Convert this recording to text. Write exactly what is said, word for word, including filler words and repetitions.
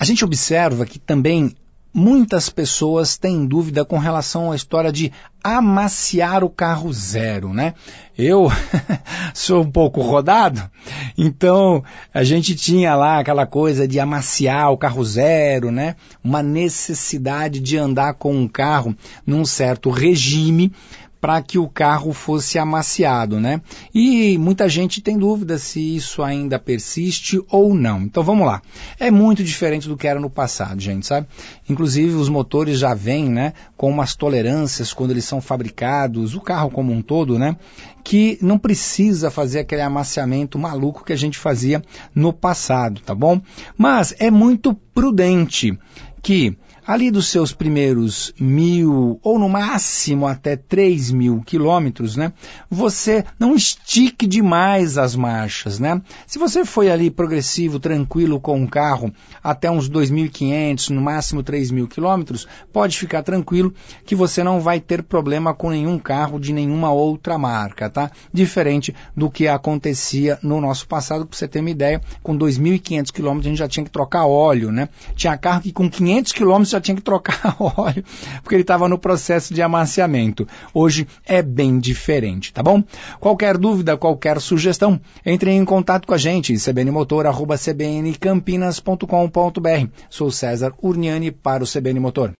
gente observa que também muitas pessoas têm dúvida com relação à história de amaciar o carro zero, né? Eu sou um pouco rodado, então a gente tinha lá aquela coisa de amaciar o carro zero, né? Uma necessidade de andar com um carro num certo regime para que o carro fosse amaciado, né? E muita gente tem dúvida se isso ainda persiste ou não. Então vamos lá. É muito diferente do que era no passado, gente, sabe? Inclusive os motores já vêm, né, com umas tolerâncias quando eles são fabricados, o carro como um todo, né, que não precisa fazer aquele amaciamento maluco que a gente fazia no passado, tá bom? Mas é muito prudente que ali dos seus primeiros mil, ou no máximo até três mil quilômetros, né, você não estique demais as marchas, né? Se você foi ali progressivo, tranquilo com o carro até uns dois mil e quinhentos, no máximo três mil quilômetros, pode ficar tranquilo que você não vai ter problema com nenhum carro de nenhuma outra marca, tá? Diferente do que acontecia no nosso passado, para você ter uma ideia, com dois mil e quinhentos quilômetros a gente já tinha que trocar óleo, né? Tinha carro que com quinhentos quilômetros já tinha que trocar óleo, porque ele estava no processo de amaciamento. Hoje é bem diferente, tá bom? Qualquer dúvida, qualquer sugestão, entre em contato com a gente, cbnmotor arroba c b n campinas ponto com ponto b r. Sou César Urniani para o C B N Motor.